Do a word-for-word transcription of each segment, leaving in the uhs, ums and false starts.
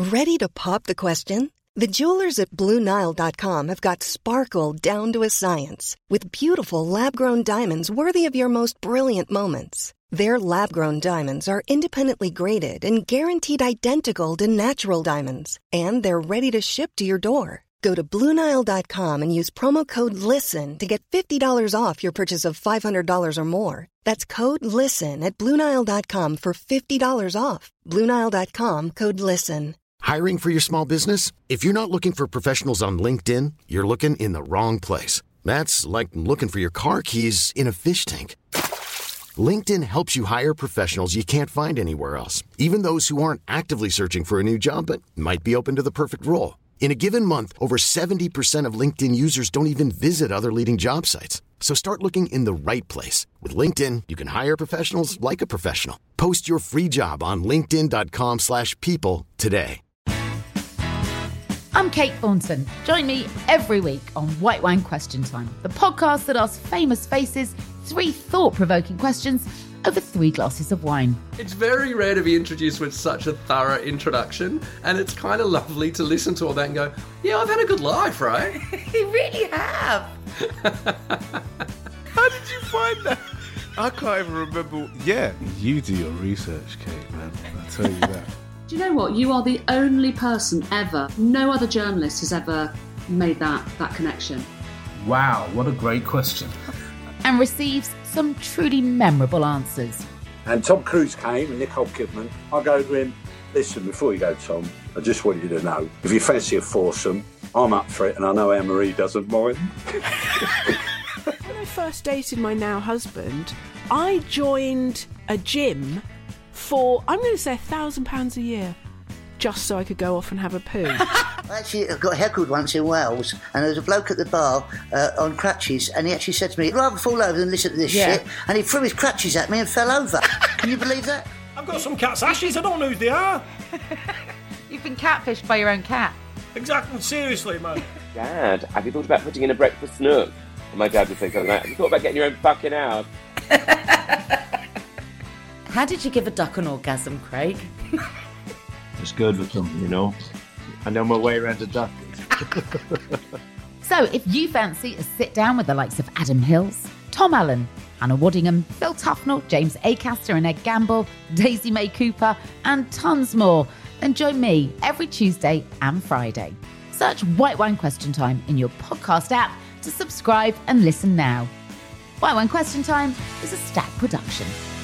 Ready to pop the question? The jewelers at Blue Nile dot com have got sparkle down to a science with beautiful lab-grown diamonds worthy of your most brilliant moments. Their lab-grown diamonds are independently graded and guaranteed identical to natural diamonds, and they're ready to ship to your door. Go to Blue Nile dot com and use promo code LISTEN to get fifty dollars off your purchase of five hundred dollars or more. That's code LISTEN at Blue Nile dot com for fifty dollars off. Blue Nile dot com, code LISTEN. Hiring for your small business? If you're not looking for professionals on LinkedIn, you're looking in the wrong place. That's like looking for your car keys in a fish tank. LinkedIn helps you hire professionals you can't find anywhere else, even those who aren't actively searching for a new job but might be open to the perfect role. In a given month, over seventy percent of LinkedIn users don't even visit other leading job sites. So start looking in the right place. With LinkedIn, you can hire professionals like a professional. Post your free job on linkedin dot com slash people today. I'm Kate Thornton. Join me every week on White Wine Question Time, the podcast that asks famous faces three thought-provoking questions over three glasses of wine. It's very rare to be introduced with such a thorough introduction, and it's kind of lovely to listen to all that and go, yeah, I've had a good life, right? You really have. How did you find that? I can't even remember. Yeah, you do your research, Kate, man. I'll tell you that. Do you know what? You are the only person ever, no other journalist has ever made that, that connection. Wow, what a great question. And receives some truly memorable answers. And Tom Cruise came and Nicole Kidman. I go to him, listen, before you go, Tom, I just want you to know, if you fancy a foursome, I'm up for it, and I know Anne-Marie doesn't mind. When I first dated my now husband, I joined a gym for, I'm going to say, a thousand pounds a year, just so I could go off and have a poo. I actually got heckled once in Wales, and there was a bloke at the bar uh, on crutches, and he actually said to me, "I'd rather fall over than listen to this yeah. shit," and he threw his crutches at me and fell over. Can you believe that? I've got some cat's ashes, I don't know who they are. You've been catfished by your own cat. Exactly, seriously, man. Dad, have you thought about putting in a breakfast nook? And my dad would think something like that. Have you thought about getting your own fucking house? How did you give a duck an orgasm, Craig? It's good with them, you know. I know my way around a duck. So if you fancy a sit down with the likes of Adam Hills, Tom Allen, Hannah Waddingham, Phil Tufnell, James Acaster and Ed Gamble, Daisy May Cooper, and tons more, then join me every Tuesday and Friday. Search White Wine Question Time in your podcast app to subscribe and listen now. White Wine Question Time is a Stack production.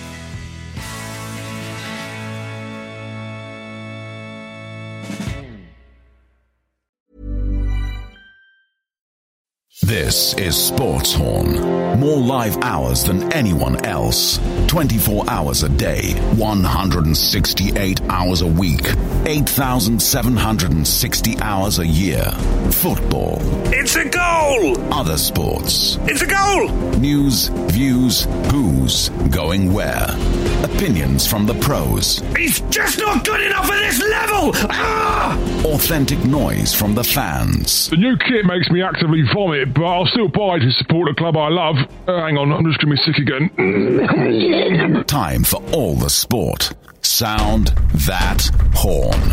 This is Sports Horn. More live hours than anyone else. twenty-four hours a day, one hundred sixty-eight hours a week, eight thousand seven hundred sixty hours a year. Football. It's a goal! Other sports. It's a goal! News, views, who's, going where. Opinions from the pros. He's just not good enough at this level! Ah! Authentic noise from the fans. The new kit makes me actively vomit, but I'll still buy to support a club I love. Uh, hang on, I'm just going to be sick again. Time for all the sport. Sound that horn.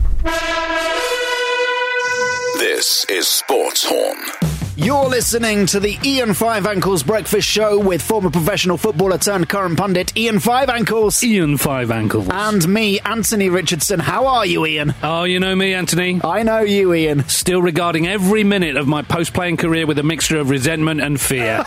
This is Sports Horn. You're listening to the Ian Five Ankles Breakfast Show with former professional footballer turned current pundit Ian Five Ankles. Ian Five Ankles. And me, Anthony Richardson. How are you, Ian? Oh, you know me, Anthony. I know you, Ian. Still regarding every minute of my post-playing career with a mixture of resentment and fear.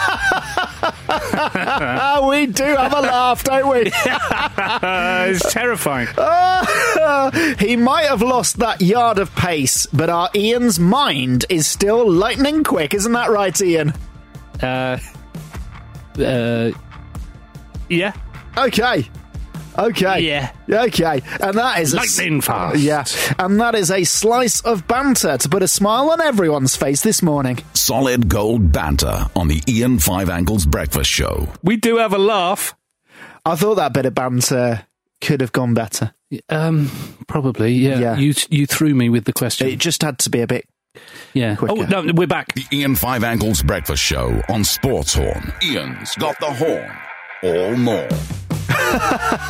We do have a laugh, don't we? It's terrifying. Uh, he might have lost that yard of pace, but our Ian's mind is still lightning quick. Isn't that right, Ian? Uh, uh, yeah. Okay. Okay. Yeah. Okay. And that is... Lightning a, fast. Yeah. And that is a slice of banter to put a smile on everyone's face this morning. Solid gold banter on the Ian Five Ankles Breakfast Show. We do have a laugh. I thought that bit of banter could have gone better. Um, probably, yeah. yeah. You you threw me with the question. It just had to be a bit... Yeah. quicker. Oh, no, we're back. The Ian Five Ankles Breakfast Show on Sports Horn. Ian's got the horn. All more.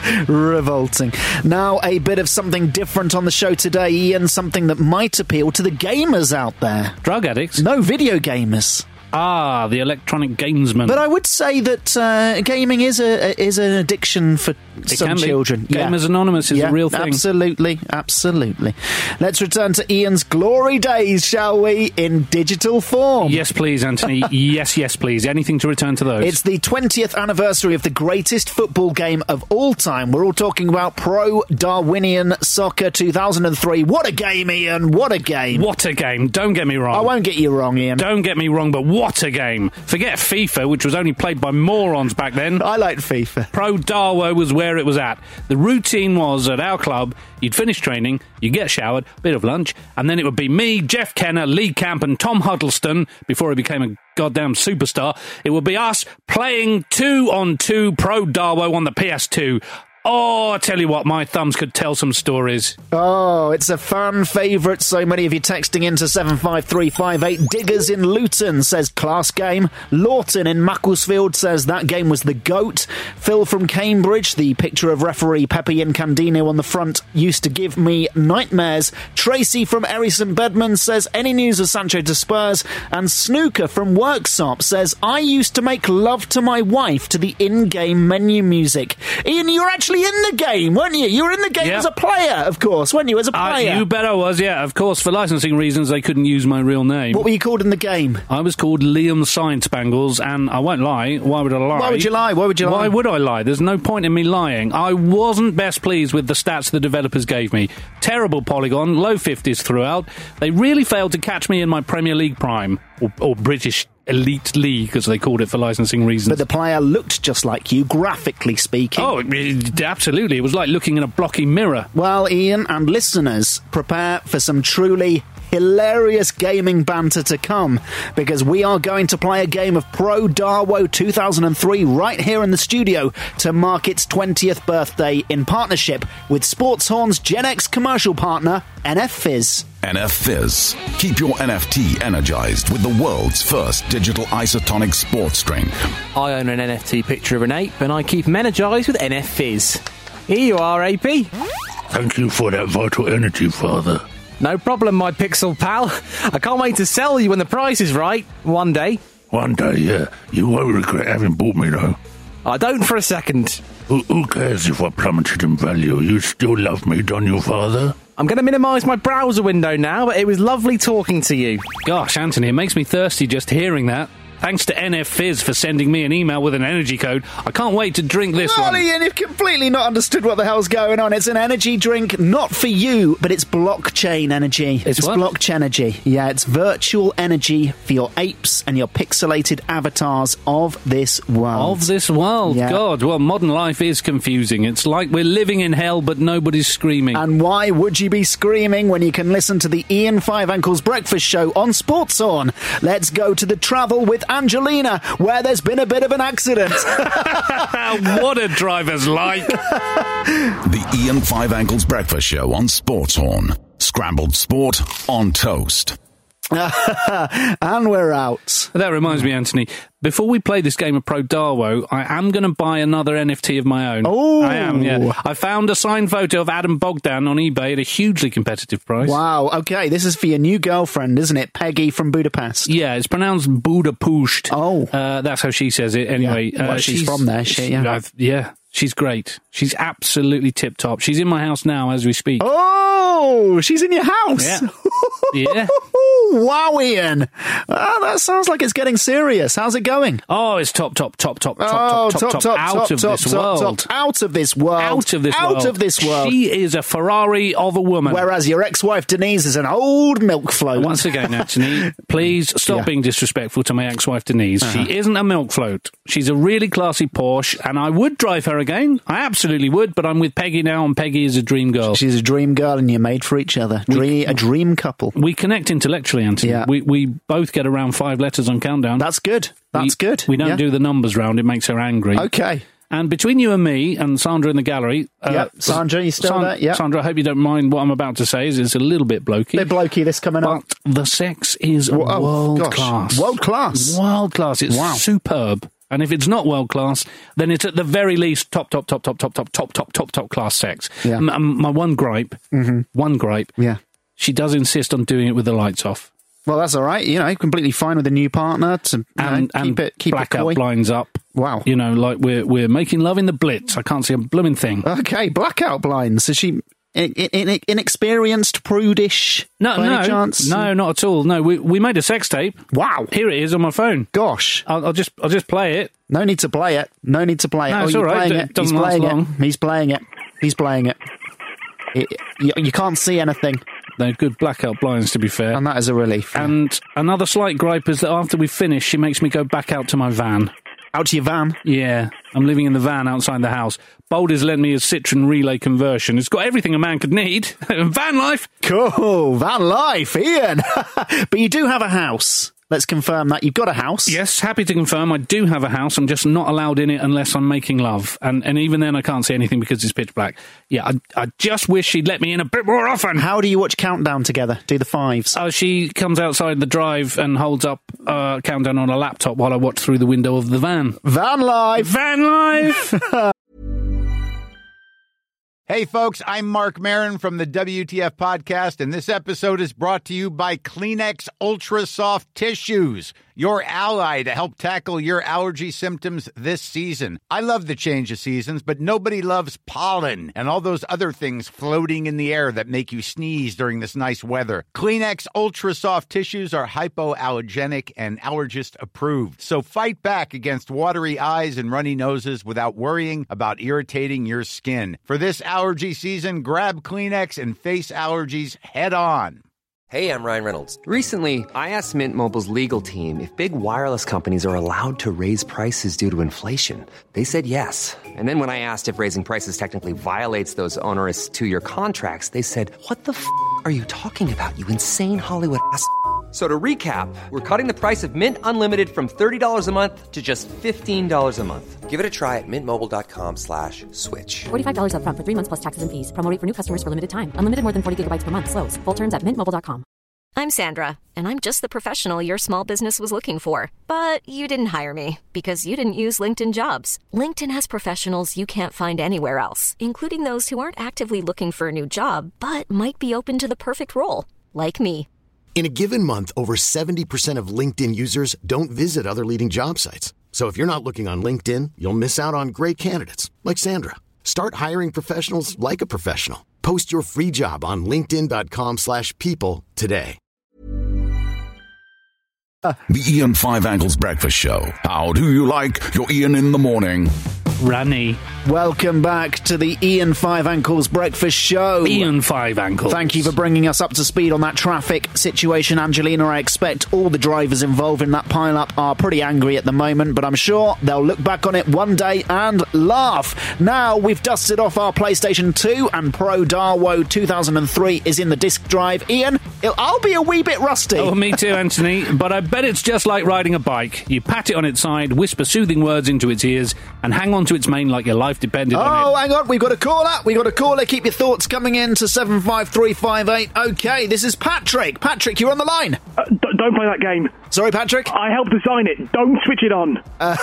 Revolting. Now, a bit of something different on the show today, Ian, something that might appeal to the gamers out there. Drug addicts? No, video gamers. Ah, the electronic gamesman. But I would say that uh, gaming is a is an addiction for it some can be. children. Gamers yeah. Anonymous is yeah, a real thing. Absolutely, absolutely. Let's return to Ian's glory days, shall we, in digital form? Yes, please, Anthony. yes, yes, please. Anything to return to those. It's the twentieth anniversary of the greatest football game of all time. We're all talking about Pro Darwinian Soccer two thousand three. What a game, Ian. What a game. What a game. Don't get me wrong. I won't get you wrong, Ian. Don't get me wrong, but what a game. Forget FIFA, which was only played by morons back then. I liked FIFA. Pro Darwo was where it was at. The routine was, at our club, you'd finish training, you'd get showered, bit of lunch, and then it would be me, Jeff Kenner, Lee Camp, and Tom Huddleston, before he became a goddamn superstar. It would be us playing two-on-two Pro Darwo on the P S two. Oh, I tell you what, my thumbs could tell some stories. Oh, it's a fan favourite. So many of you texting into seven five three five eight. Diggers in Luton says class game. Lawton in Macclesfield says that game was the GOAT. Phil from Cambridge, the picture of referee Pepe Incandino on the front used to give me nightmares. Tracy from Erie St Bedman says any news of Sancho to Spurs. And Snooker from Worksop says I used to make love to my wife to the in-game menu music. Ian, you're actually in the game, weren't you? You were in the game yep. as a player, of course, weren't you, as a player? Uh, you bet I was, yeah. Of course, for licensing reasons, they couldn't use my real name. What were you called in the game? I was called Liam Science Bangles, and I won't lie. Why would I lie? Why would you lie? Why would you lie? Why would I lie? There's no point in me lying. I wasn't best pleased with the stats the developers gave me. Terrible polygon, low fifties throughout. They really failed to catch me in my Premier League prime, or, or British Elite League, as they called it for licensing reasons. But the player looked just like you, graphically speaking. Oh, it, absolutely. It was like looking in a blocky mirror. Well, Ian and listeners, prepare for some truly hilarious gaming banter to come, because we are going to play a game of Pro Darwo two thousand three right here in the studio to mark its twentieth birthday in partnership with Sportshorn's Gen X commercial partner, N F Fizz. N F Fizz. Keep your N F T energized with the world's first digital isotonic sports drink. I own an N F T picture of an ape, and I keep them energized with N F Fizz. Here you are, A P. Thank you for that vital energy, Father. No problem, my pixel pal. I can't wait to sell you when the price is right. One day. One day, yeah. You won't regret having bought me, though. I don't for a second. Who, who cares if I plummeted in value? You still love me, don't you, Father? I'm going to minimise my browser window now, but it was lovely talking to you. Gosh, Anthony, it makes me thirsty just hearing that. Thanks to N F Fizz for sending me an email with an energy code. I can't wait to drink this well, one. Ian, you've completely not understood what the hell's going on. It's an energy drink, not for you, but it's blockchain energy. It's, it's what? blockchain energy. Yeah, it's virtual energy for your apes and your pixelated avatars of this world. Of this world, yeah. God. Well, modern life is confusing. It's like we're living in hell, but nobody's screaming. And why would you be screaming when you can listen to the Ian Five Ankles Breakfast Show on Sportshorn? Let's go to the travel with Angelina, where there's been a bit of an accident. What a driver's like. The Ian Five Ankles Breakfast Show on Sportshorn. Scrambled sport on toast. And we're out. That reminds me, Anthony, before we play this game of Pro Darwo, I am going to buy another N F T of my own. Oh, I am, yeah. I found a signed photo of Adam Bogdan on eBay at a hugely competitive price. Wow, okay, this is for your new girlfriend, isn't it? Peggy from Budapest. Yeah, it's pronounced Budapest. Oh. Uh, that's how she says it, anyway. Yeah. Well, uh, she's, she's from there, she, yeah. I've, yeah, she's great. She's absolutely tip-top. She's in my house now as we speak. Oh, she's in your house? Yeah. Yeah. Wow, Ian. Oh, that sounds like it's getting serious. How's it going? Oh, it's top, top, top, top, top, oh, top, top, top, top, out top, of top, this top, world. Top, out of this world. Out of this out world. of this world. She is a Ferrari of a woman. Whereas your ex-wife Denise is an old milk float. Once again, Anthony, please stop Yeah. being disrespectful to my ex-wife Denise. Uh-huh. She isn't a milk float. She's a really classy Porsche, and I would drive her again. I absolutely would, but I'm with Peggy now, and Peggy is a dream girl. She's a dream girl, and you're made for each other. Dream, a dream couple. We connect intellectually, Anthony. Yeah. We we both get around five letters on Countdown. That's good. That's we, good. We don't yeah. do the numbers round. It makes her angry. Okay. And between you and me and Sandra in the gallery... Uh, yeah, Sandra, you still San- there? Yeah. Sandra, I hope you don't mind what I'm about to say. Is It's a little bit blokey. Bit blokey, this coming up. But the sex is oh, world gosh. class. World class? World class. It's wow. superb. And if it's not world class, then it's at the very least top, top, top, top, top, top, top, top, top, top class sex. Yeah. M- my one gripe, mm-hmm. one gripe, yeah, she does insist on doing it with the lights off. Well, that's all right. You know, completely fine with a new partner to you and, know, keep and it keep blackout it coy. blinds up. Wow. You know, like we're we're making love in the Blitz. I can't see a blooming thing. Okay, blackout blinds. Is she in, in, inexperienced, prudish? No, by no, any chance? no, not at all. No, we we made a sex tape. Wow. Here it is on my phone. Gosh. I'll, I'll just I'll just play it. No need to play it. No need to play it. No, oh, it's you're all right. playing It it. doesn't He's last playing long. it. He's playing it. He's playing it. it you, you can't see anything. They're good blackout blinds, to be fair. And that is a relief. And another slight gripe is that after we finish, she makes me go back out to my van. Out to your van? Yeah. I'm living in the van outside the house. Boulder's lent me a Citroen Relay conversion. It's got everything a man could need. Van life. Cool. Van life, Ian. But you do have a house. Let's confirm that. You've got a house. Yes, happy to confirm I do have a house. I'm just not allowed in it unless I'm making love. And and even then I can't see anything because it's pitch black. Yeah, I, I just wish she'd let me in a bit more often. How do you watch Countdown together? Do the fives? Oh, she comes outside the drive and holds up uh, Countdown on a laptop while I watch through the window of the van. Van life. Van life. Hey, folks, I'm Mark Maron from the W T F Podcast, and this episode is brought to you by Kleenex Ultra Soft Tissues, your ally to help tackle your allergy symptoms this season. I love the change of seasons, but nobody loves pollen and all those other things floating in the air that make you sneeze during this nice weather. Kleenex Ultra Soft Tissues are hypoallergenic and allergist approved, so fight back against watery eyes and runny noses without worrying about irritating your skin. For this allergy season, grab Kleenex and face allergies head on. Hey, I'm Ryan Reynolds. Recently, I asked Mint Mobile's legal team if big wireless companies are allowed to raise prices due to inflation. They said yes. And then when I asked if raising prices technically violates those onerous two-year contracts, they said, what the f*** are you talking about, you insane Hollywood ass f- So to recap, we're cutting the price of Mint Unlimited from thirty dollars a month to just fifteen dollars a month. Give it a try at mintmobile.com slash switch. forty-five dollars up front for three months plus taxes and fees. Promo rate for new customers for limited time. Unlimited more than forty gigabytes per month. Slows full terms at mint mobile dot com. I'm Sandra, and I'm just the professional your small business was looking for. But you didn't hire me because you didn't use LinkedIn Jobs. LinkedIn has professionals you can't find anywhere else, including those who aren't actively looking for a new job, but might be open to the perfect role, like me. In a given month, over seventy percent of LinkedIn users don't visit other leading job sites. So if you're not looking on LinkedIn, you'll miss out on great candidates like Sandra. Start hiring professionals like a professional. Post your free job on linkedin.com slash people today. The Ian Five Ankles Breakfast Show. How do you like your Ian in the morning? Ranny. Welcome back to the Ian Five Ankles Breakfast Show. Ian Five Ankles. Thank you for bringing us up to speed on that traffic situation, Angelina. I expect all the drivers involved in that pile-up are pretty angry at the moment, but I'm sure they'll look back on it one day and laugh. Now we've dusted off our PlayStation two and Pro Darwo two thousand three is in the disk drive. Ian, I'll be a wee bit rusty. Oh, me too, Anthony, but I bet it's just like riding a bike. You pat it on its side, whisper soothing words into its ears, and hang on to its mane like your life depended oh, on it. Oh, hang on, we've got a caller. We've got a caller. Keep your thoughts coming in to seven five three five eight. OK, this is Patrick. Patrick, you're on the line. Uh, d- don't play that game. Sorry, Patrick? I helped design it. Don't switch it on. Uh,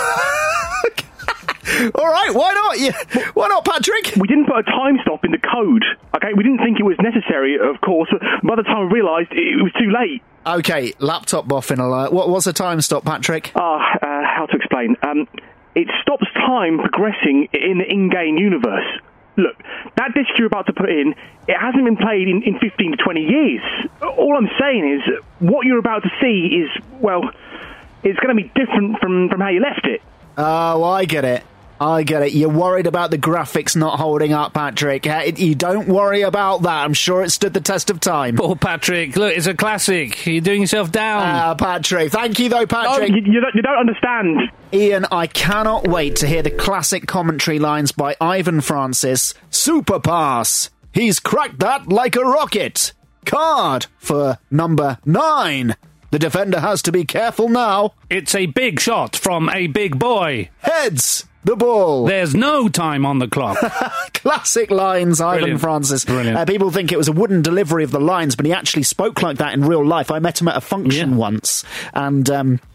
all right, why not? Yeah. Why not, Patrick? We didn't put a time stop in the code. OK, we didn't think it was necessary, of course. By the time we realised, it was too late. OK, laptop boffin alert. What, what's a time stop, Patrick? Ah, uh, uh, how to explain? Um... It stops time progressing in the in-game universe. Look, that disc you're about to put in, it hasn't been played in, in fifteen to twenty years. All I'm saying is, what you're about to see is, well, it's going to be different from, from how you left it. Oh, I get it. I get it. You're worried about the graphics not holding up, Patrick. You don't worry about that. I'm sure it stood the test of time. Poor Patrick. Look, it's a classic. You're doing yourself down. Ah, uh, Patrick. Thank you, though, Patrick. No, you, you, don't, you don't understand. Ian, I cannot wait to hear the classic commentary lines by Ivan Francis. Super pass. He's cracked that like a rocket. Card for number nine. The defender has to be careful now. It's a big shot from a big boy. Heads. The ball. There's no time on the clock. Classic lines, Ivan Brilliant. Francis. Brilliant. Uh, people think it was a wooden delivery of the lines, but he actually spoke like that in real life. I met him at a function yeah. once, and um,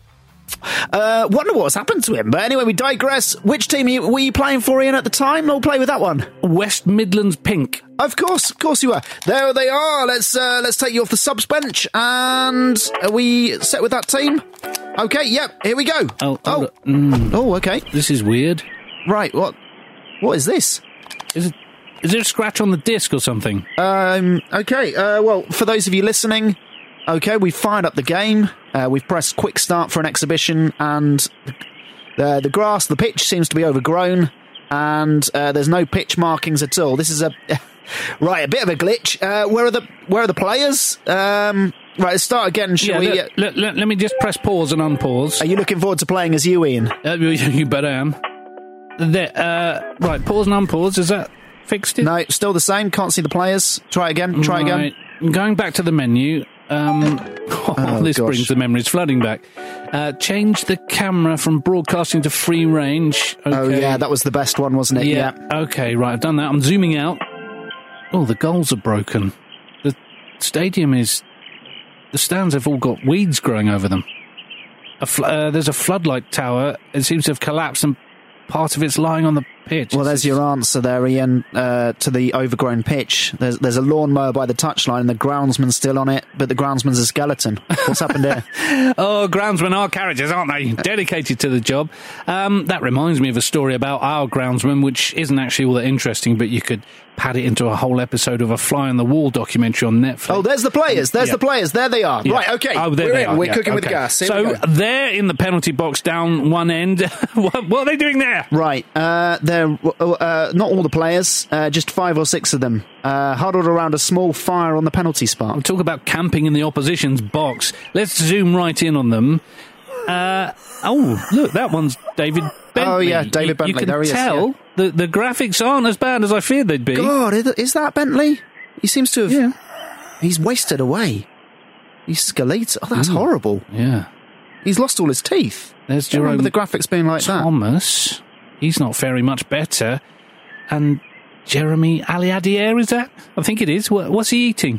Uh, wonder what's happened to him. But anyway, we digress. Which team you, were you playing for, Ian, at the time? I'll play with that one. West Midlands Pink. Of course, of course you were. There they are. Let's uh, let's take you off the subs bench. And are we set with that team? Okay, yep, here we go. Oh, oh, mm. oh okay. This is weird. Right, what? What is this? Is it? Is there a scratch on the disc or something? Um, okay, uh, well, for those of you listening, okay, we've fired up the game. Uh, we've pressed quick start for an exhibition, and the, the grass, the pitch seems to be overgrown, and uh, there's no pitch markings at all. This is a... right, a bit of a glitch. Uh, where are the Where are the players? Um, right, let's start again, shall yeah, we? Let, let, let, let me just press pause and unpause. Are you looking forward to playing as you, Ian? Uh, you bet I am. There, uh, right, pause and unpause, is that... fixed it? No, still the same. Can't see the players. Try again. Try right. again. Going back to the menu. Um, oh, oh, this gosh. brings the memories flooding back. Uh, change the camera from broadcasting to free range. Okay. Oh, yeah, that was the best one, wasn't it? Yeah. yeah. Okay, right, I've done that. I'm zooming out. Oh, the goals are broken. The stadium is... The stands have all got weeds growing over them. A fl- uh, there's a floodlight tower. It seems to have collapsed and part of it's lying on the pitch. Well, there's your answer there, Ian, uh, to the overgrown pitch. There's there's a lawnmower by the touchline and the groundsman's still on it, but the groundsman's a skeleton. What's happened there? Oh, groundsmen are characters, aren't they? Dedicated to the job. Um, that reminds me of a story about our groundsman, which isn't actually all that interesting, but you could pad it into a whole episode of a Fly on the Wall documentary on Netflix. Oh, there's the players. There's yeah. the players. There they are. Yeah. Right, okay. Oh, there We're they in. are. We're yeah, cooking okay. with gas. Here so we go. they're in the penalty box down one end. what, what are they doing there? Right. Uh, they're uh, not all the players, uh, just five or six of them, uh, huddled around a small fire on the penalty spot. We'll talk about camping in the opposition's box. Let's zoom right in on them. Uh, oh, look, that one's David Bentley. Oh, yeah, David you, Bentley. You can there he tell is, yeah. the, the graphics aren't as bad as I feared they'd be. God, is that Bentley? He seems to have... Yeah. He's wasted away. He's skeletal. Oh, that's Ooh, horrible. Yeah. He's lost all his teeth. There's I Jerome remember the graphics being like Thomas. that. He's not faring much better. And Jeremy Aliadier, is that? I think it is. What, what's he eating?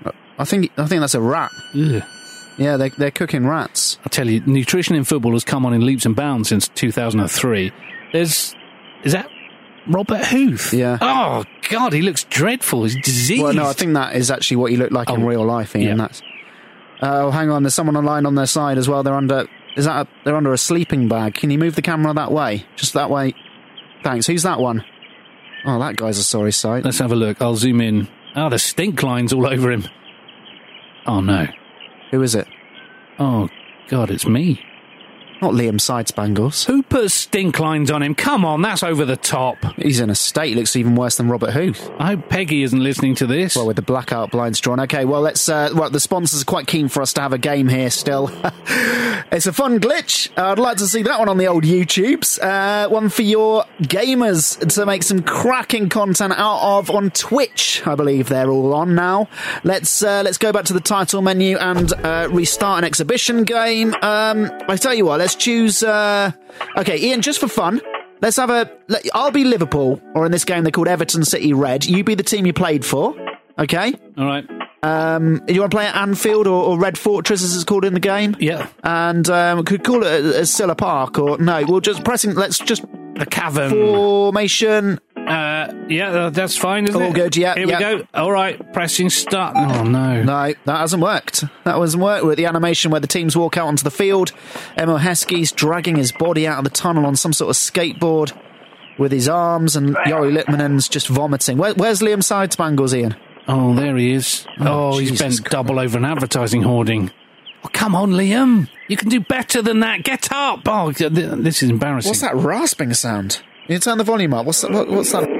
I think I think that's a rat. Ugh. Yeah, they, they're cooking rats. I tell you, nutrition in football has come on in leaps and bounds since two thousand three. There's... Is that Robert Huth? Yeah. Oh, God, he looks dreadful. He's diseased. Well, no, I think that is actually what he looked like oh, in real life, Ian. Yeah. That's. Uh, oh, hang on. There's someone online on their side as well. They're under. Is that? A, they're under a sleeping bag. Can you move the camera that way? Just that way. Thanks. Who's that one? Oh, that guy's a sorry sight. Let's have a look. I'll zoom in. Oh, there's stink lines all over him. Oh, no. Who is it? Oh, God, it's me. Not Liam Sidespangles. Who put stink lines on him? Come on, that's over the top. He's in a state. He looks even worse than Robert Huth. I hope Peggy isn't listening to this. Well, with the blackout blinds drawn. Okay, well, let's. Uh, well, the sponsors are quite keen for us to have a game here still. It's a fun glitch. Uh, I'd like to see that one on the old YouTubes. Uh, one for your gamers to make some cracking content out of on Twitch. I believe they're all on now. Let's uh, let's go back to the title menu and uh, restart an exhibition game. Um, I tell you what, let's choose. Uh, okay, Ian, just for fun. Let's have a... Let, I'll be Liverpool, or in this game they're called Everton City Red. You be the team you played for, okay? All right. Um, do you want to play at Anfield or, or Red Fortress, as it's called in the game? Yeah. And um, we could call it a, a Silla Park, or... No, we'll just... pressing. Let's just... The cavern. Formation... Uh, yeah, that's fine, isn't All it? All good, yeah. Here yeah. we go. All right, pressing start. Oh, no. No, that hasn't worked. That hasn't worked. We're at the animation where the teams walk out onto the field. Emil Heskey's dragging his body out of the tunnel on some sort of skateboard with his arms, and Jori Litmanen's just vomiting. Where, where's Liam Sidespangles, Ian? Oh, there he is. Oh, oh he's bent Christ. double over an advertising hoarding. Oh, come on, Liam. You can do better than that. Get up. Oh, this is embarrassing. What's that rasping sound? You turn the volume up. What's that? What, what's that?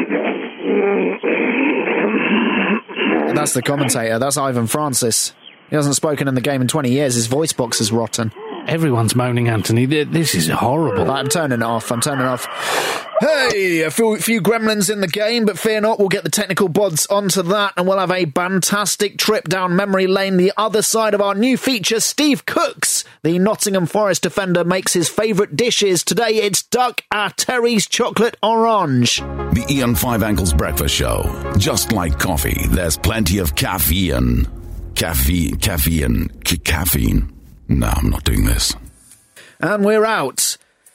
That's the commentator. That's Ivan Francis. He hasn't spoken in the game in twenty years. His voice box is rotten. Everyone's moaning, Anthony. This is horrible. I'm turning it off. I'm turning it off. Hey, a few, few gremlins in the game, but fear not, we'll get the technical bods onto that, and we'll have a fantastic trip down memory lane. The other side of our new feature, Steve Cooks, the Nottingham Forest defender, makes his favourite dishes. Today it's duck à Terry's chocolate orange. The Ian Five Ankles Breakfast Show. Just like coffee, there's plenty of caffeine. Caffeine, caffeine, c- caffeine. No, I'm not doing this. And we're out.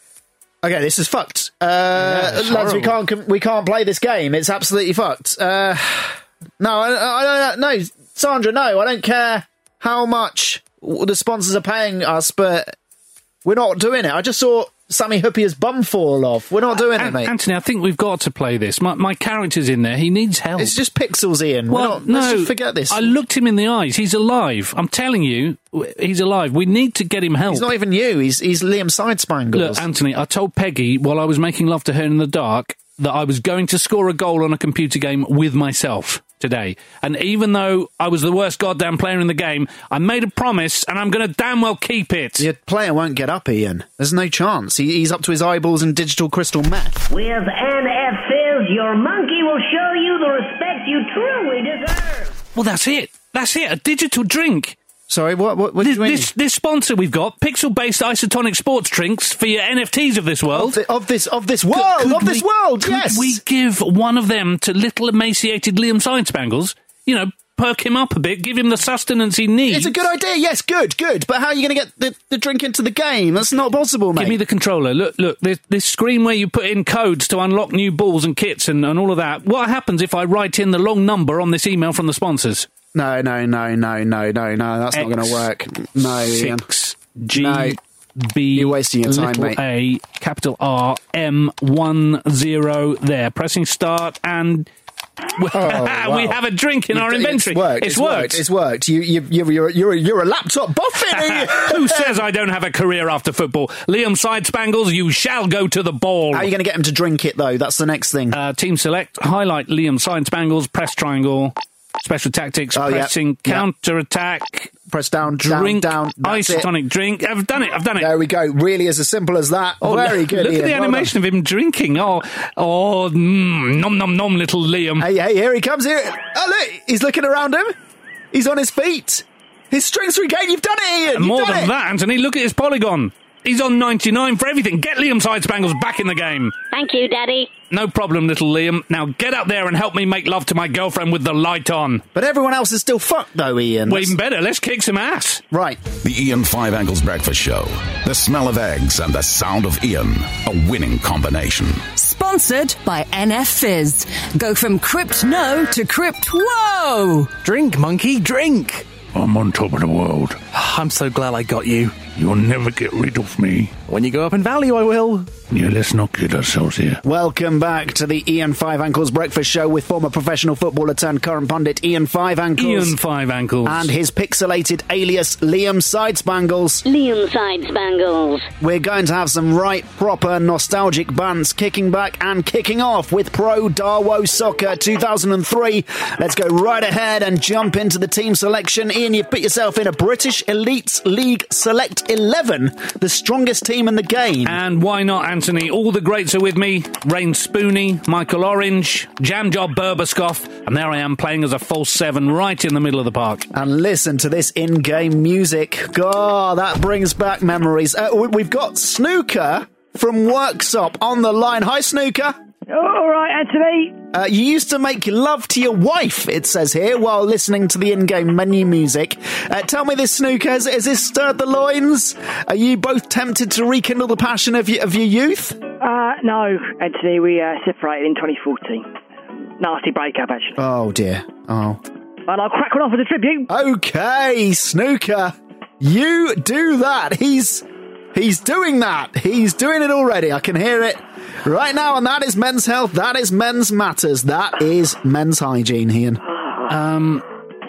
Okay, this is fucked. Uh, Yeah, it's lads, we horrible. can't we can't play this game. It's absolutely fucked. Uh, no, I, I don't. No, Sandra, no. I don't care how much the sponsors are paying us, but we're not doing it. I just saw Sammy Huppier's bum fall off. We're not doing An- it, mate. Anthony, I think we've got to play this. My, my character's in there. He needs help. It's just pixels, Ian. We're Well, not, no, let's just forget this. I looked him in the eyes. He's alive. I'm telling you, w- he's alive. We need to get him help. He's not even you. He's he's Liam Sidespangles. Look, Anthony, I told Peggy while I was making love to her in the dark that I was going to score a goal on a computer game with myself today. And even though I was the worst goddamn player in the game, I made a promise and I'm going to damn well keep it. Your player won't get up, Ian. There's no chance. He, he's up to his eyeballs in digital crystal meth. With N F Fizz, your monkey will show you the respect you truly deserve. Well, that's it. That's it. A digital drink. Sorry, what? What? what this, do you mean? this, this sponsor we've got, pixel-based isotonic sports drinks for your N F Ts of this world. Of, the, of this, of this world, Could- could of this we- world. Could Yes. we give one of them to little emaciated Liam Sidespangles? You know, perk him up a bit, give him the sustenance he needs. It's a good idea. Yes, good, good. But how are you going to get the, the drink into the game? That's not possible, mate. Give me the controller. Look, look, this, this screen where you put in codes to unlock new balls and kits and, and all of that. What happens if I write in the long number on this email from the sponsors? No, no, no, no, no, no, no. That's not going to work. No, Ian. six G No. B You're wasting your time, little mate. A capital R M one zero there. Pressing start and we, Oh, wow. we have a drink in our It's inventory. worked. It's, It's worked. It's worked. You, you, you're, you're, you're, a- you're a laptop buffet. Who says I don't have a career after football? Liam Sidespangles, you shall go to the ball. How are you going to get him to drink it, though? That's the next thing. Uh, team select, highlight Liam Sidespangles, press triangle, special tactics, Oh, yeah. pressing, Yeah. counter attack, Press down, drink, down, down. That's it. isotonic drink. I've done it, I've done it. There we go. Really is as simple as that. Oh, Very look, good, Look Ian. at the Well animation of him drinking. Oh, oh, mm, nom nom nom, little Liam. Hey, hey, here he comes. Here. Oh, look, he's looking around him. He's on his feet. His strength's regained. You've done it, Ian. And You've more done than it. that, Anthony, look at his polygon. He's on ninety-nine for everything. Get Liam Sidespangles back in the game. Thank you, Daddy. No problem, little Liam. Now get up there and help me make love to my girlfriend with the light on. But everyone else is still fucked, though, Ian. Well, even better, let's kick some ass. Right. The Ian Five Angles Breakfast Show. The smell of eggs and the sound of Ian. A winning combination. Sponsored by N F Fizz. Go from crypt no to crypt whoa. Drink, monkey, drink. I'm on top of the world. I'm so glad I got you. You'll never get rid of me. When you go up in value, I will. Yeah, let's not kid ourselves here. Welcome back to the Ian Five Ankles Breakfast Show with former professional footballer turned current pundit Ian Five Ankles. Ian Five Ankles. And his pixelated alias Liam Sidespangles. Liam Sidespangles. We're going to have some right proper nostalgic bands kicking back and kicking off with Pro Darwo Soccer two thousand three. Let's go right ahead and jump into the team selection. Ian, you've put yourself in a British Elite League Select eleven, the strongest team in the game. And why not, Anthony? All the greats are with me. Rain Spooney, Michael Orange, Jam Job Burberscoff, and there I am playing as a false seven right in the middle of the park. And listen to this in-game music. God, that brings back memories. Uh, we- we've got Snooker from Worksop on the line. Hi, Snooker. All right, Anthony. Uh, you used to make love to your wife, it says here, while listening to the in-game menu music. Uh, tell me this, Snooker, has, has this stirred the loins? Are you both tempted to rekindle the passion of your, of your youth? Uh, no, Anthony, we uh, separated in twenty fourteen. Nasty breakup, actually. Oh, dear. Oh. And I'll crack one off with a tribute. Okay, Snooker, you do that. He's he's doing that. He's doing it already. I can hear it right now, and that is men's health. That is men's matters. That is men's hygiene, Ian. Um,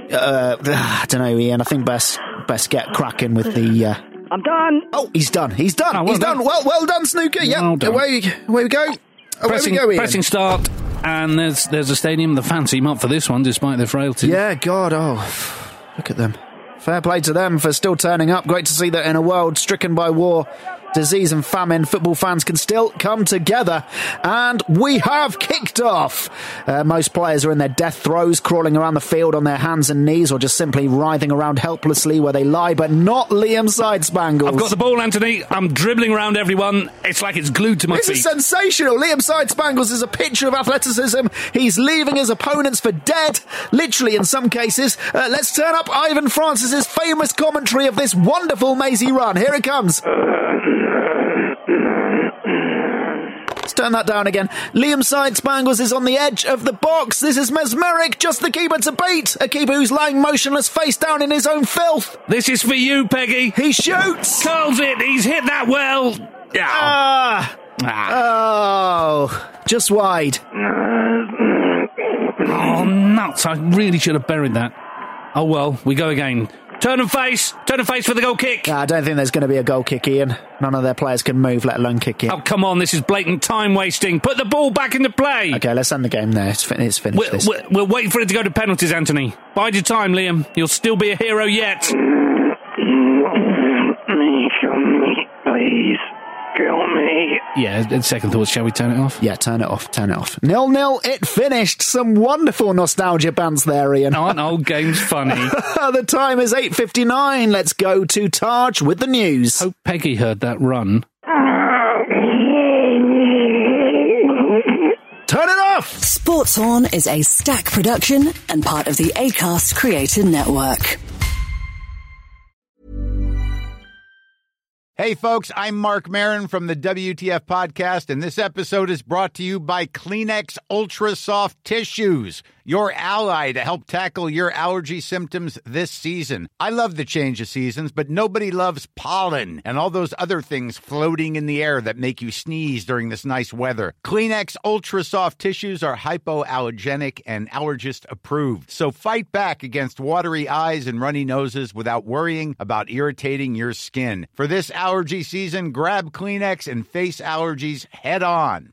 uh, I don't know, Ian. I think best best get cracking with the. Uh... I'm done. Oh, he's done. He's done. Oh, well he's done. done. Well, well done, Snooker. Yep. Well done. Away, away we go. Away pressing, we go, Ian. pressing start, and there's there's a stadium. The fancy him up for this one, despite their frailty. Yeah, God, oh, look at them. Fair play to them for still turning up. Great to see that in a world stricken by war, disease and famine, football fans can still come together. And we have kicked off. Uh, most players are in their death throes, crawling around the field on their hands and knees, or just simply writhing around helplessly where they lie, but not Liam Sidespangles. I've got the ball, Anthony. I'm dribbling around everyone. It's like it's glued to my This feet. is sensational. Liam Sidespangles is a picture of athleticism. He's leaving his opponents for dead, literally in some cases. Uh, let's turn up Ivan Francis's famous commentary of this wonderful mazy run. Here it comes. Turn that down again. Liam Sidespangles is on the edge of the box. This is mesmeric. Just the keeper to beat. A keeper who's lying motionless, face down in his own filth. This is for you, Peggy. He shoots. Curls it. He's hit that well. Ah. Ah. Oh. Just wide. Oh, nuts. I really should have buried that. Oh, well, we go again. Turn and face. Turn and face for the goal kick. I don't think there's going to be a goal kick, Ian. None of their players can move, let alone kick it. Oh, come on. This is blatant time wasting. Put the ball back into play. Okay, let's end the game there. It's, fin- it's finished. We're, this. we're, we're waiting for it to go to penalties, Anthony. Bide your time, Liam. You'll still be a hero yet. Kill me, please. Kill me. Yeah, second thoughts. Shall we turn it off? Yeah, turn it off. Turn it off. nil nil, it finished. Some wonderful nostalgia bands there, Ian. Aren't old games funny? The time is eight fifty-nine. Let's go to Taj with the news. Hope Peggy heard that run. Turn it off! Sports Horn is a Stack production and part of the Acast Creator Network. Hey folks, I'm Mark Maron from the W T F podcast, and this episode is brought to you by Kleenex Ultra Soft Tissues, your ally to help tackle your allergy symptoms this season. I love the change of seasons, but nobody loves pollen and all those other things floating in the air that make you sneeze during this nice weather. Kleenex Ultra Soft Tissues are hypoallergenic and allergist approved, so fight back against watery eyes and runny noses without worrying about irritating your skin. For this allergy season, grab Kleenex and face allergies head on.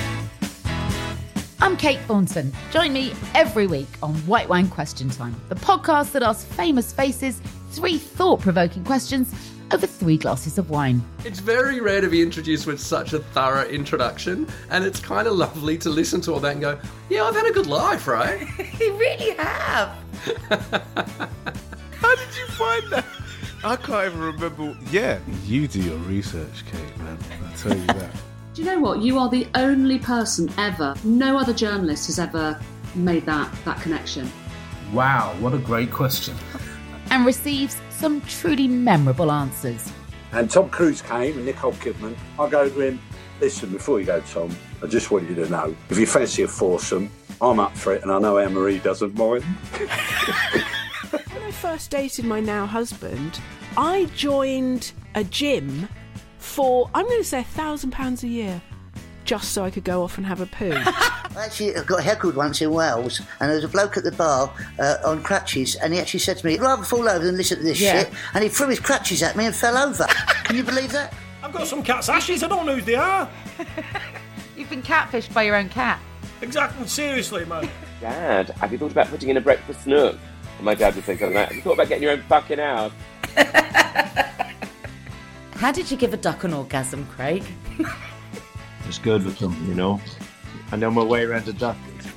I'm Kate Thornton. Join me every week on White Wine Question Time, the podcast that asks famous faces three thought-provoking questions over three glasses of wine. It's very rare to be introduced with such a thorough introduction, and it's kind of lovely to listen to all that and go, yeah, I've had a good life, right? You really have. How did you find that? I can't even remember. Yeah, you do your research, Kate, man. I'll tell you that. Do you know what? You are the only person ever, no other journalist has ever made that, that connection. Wow, what a great question. And receives some truly memorable answers. And Tom Cruise came and Nicole Kidman. I go to him, listen, before you go, Tom, I just want you to know, if you fancy a foursome, I'm up for it, and I know Anne-Marie doesn't mind. When I first dated my now husband, I joined a gym for, I'm going to say, a thousand pounds a year, just so I could go off and have a poo. I actually got heckled once in Wales, and there was a bloke at the bar uh, on crutches, and he actually said to me, I'd rather fall over than listen to this Yeah. shit, and he threw his crutches at me and fell over. Can you believe that? I've got some cat's ashes, I don't know who they are. You've been catfished by your own cat. Exactly, seriously, man. Dad, have you thought about putting in a breakfast nook? And my dad would say something like that. Have you thought about getting your own fucking house? How did you give a duck an orgasm, Craig? It's good with them, you know. I know my way around a duck.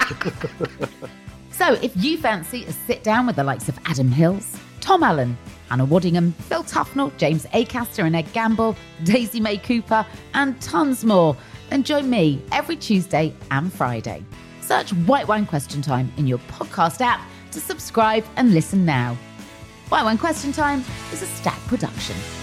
So if you fancy a sit down with the likes of Adam Hills, Tom Allen, Hannah Waddingham, Phil Tufnell, James Acaster and Ed Gamble, Daisy May Cooper, and tons more, then join me every Tuesday and Friday. Search White Wine Question Time in your podcast app to subscribe and listen now. White Wine Question Time is a Stack production.